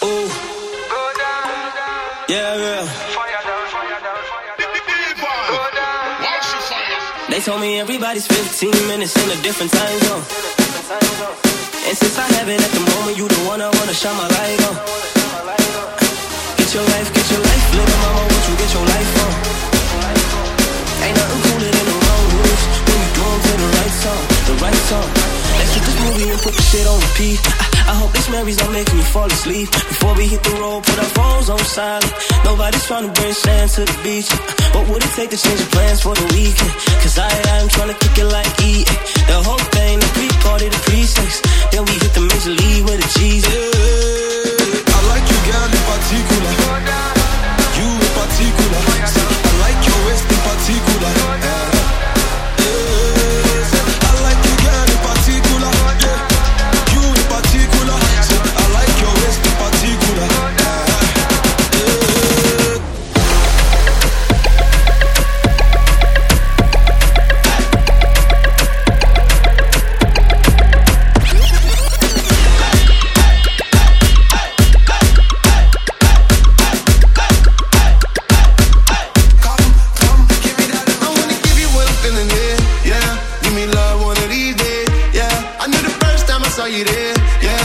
Ooh. Yeah, yeah. They told me everybody's 15 minutes in a different time zone. And since I have it at the moment, you the one I wanna shine my light on. Get your life, little mama, won't you get your life on? Ain't nothing cooler than the wrong moves when you do them to the right song, the right song. Let's shoot this movie and put the shit on repeat. I hope this memories don't make me fall asleep. Before we hit the road, put our phones on silent. Nobody's trying to bring sand to the beach. What would it take to change the plans for the weekend? Cause I'm trying to kick it like eating. The whole thing, the pre-party, the pre-sex. Then we hit the major league with the cheese. I like you, girl, in particular. You in particular. I like your waist in particular. I like you, girl, in particular. You in particular. I like your waist in particular. Saw you there, yeah.